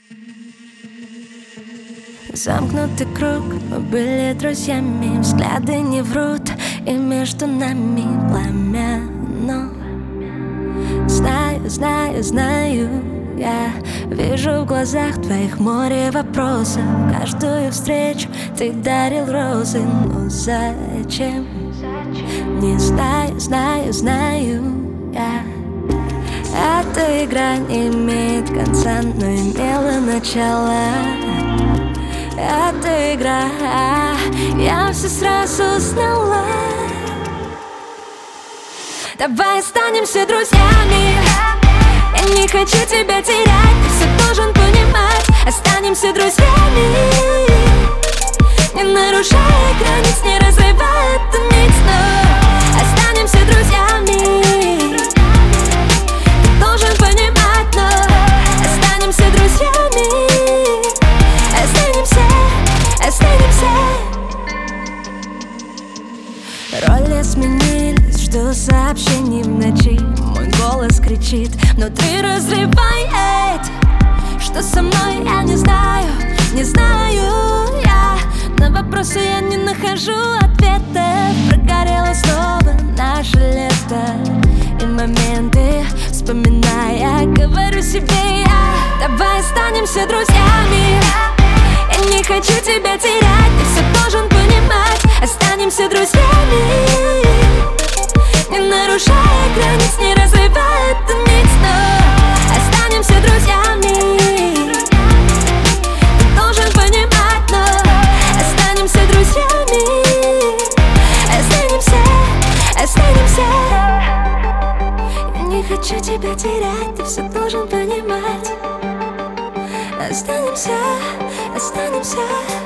Замкнутый круг, мы были друзьями, взгляды не врут, и между нами пламя. Но знаю, я вижу в глазах твоих море вопросов. Каждую встречу ты дарил розы, но зачем? Не знаю я. Эта игра не имеет конца, но имела начало. Эта игра, я все сразу узнала. Давай останемся друзьями. Я не хочу тебя терять, ты все должен понимать. Останемся друзьями, не нарушая границ, не разрывая эту нить, но останемся друзьями. Ты должен понимать, но останемся друзьями. Останемся. Роли сменились, жду сообщений в ночи. Мой голос кричит, внутри разрывает. Что со мной, я не знаю я. На вопросы я не нахожу ответов. Прогорело снова наше лето, и моменты вспоминая, говорю себе я. Давай останемся друзьями. Я не хочу тебя терять, ты все должен понимать. Останемся друзьями, не нарушая границ, не разрывая эту нить, но останемся друзьями. Ты должен понимать, но останемся друзьями. Останемся. Я не хочу тебя терять, ты все должен понимать. Останемся.